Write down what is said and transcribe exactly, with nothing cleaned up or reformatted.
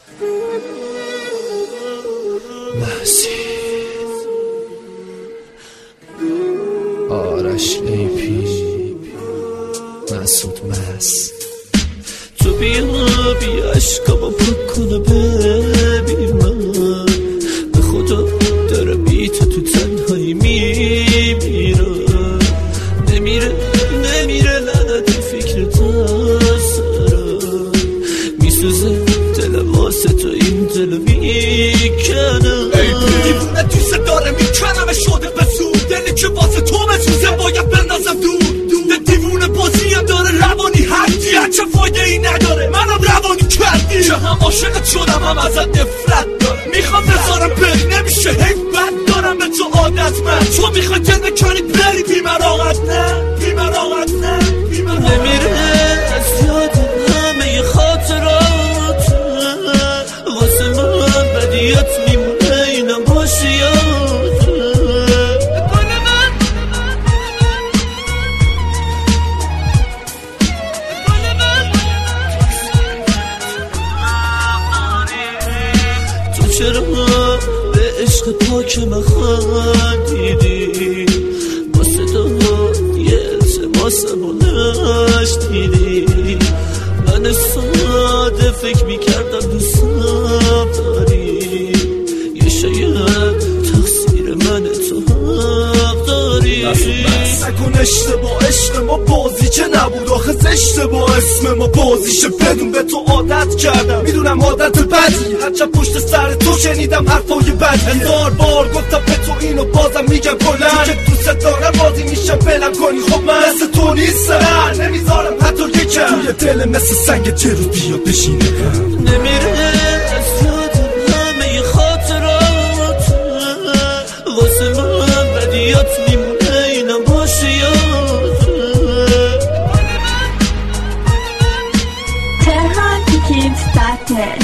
محسن آرش ای پی مسعود مست تو بیا بیا عشقمو پاک کنه ببین من به خدا داره بی تو تو تنهایی میمیرم نمیره نمیره لعنتی فکر تسرم میسوزه دلم واسه تو این دلو میکنم ای دیوونه دوست داره میکنم شده به زود دلی که واسه تو بسوزه باید بندازم دور دور دیوونه بازی هم داره روانی حدی چه فایده ای نداره منم روانی کردی که هم عاشقت شدم هم ازت نفرت دارم میخوام بذارم بری نمیشه حیف بد دارم به تو عادت من تو میخوای دل بکنی بری بی مراقت نه بی مراقت نه بی مراقت نمیره از یاد همه خاطرات واسه من بدیت میمونه اینم باشه یاد تو چرا به عشق پاک من خندیدی با صدا یه التماسم و نشنیدی من ساده فکر میکردم دوستم داری یه شاید تقصیر من تو حق داری نکن اشتباه عشق ما بازی که نبود آخه زشته با اسم ما بازیشه بدون به تو عادت کردم میدونم عادت بدی هرچه پشت سر تو شنیدم حرفای بد هزار بار گفتم به تو اینو بازم میگم بلند که دوست دارم بازی میشم بلم کنی خب من مثل تو نیستم نمیذارم حتی یکم توی دل مثل سنگ چه روز بیا بشینه نمیره از یاد همه خاطرات واسه من بدیات میمونه اینم باشه یاد تهران تیکیت دات نت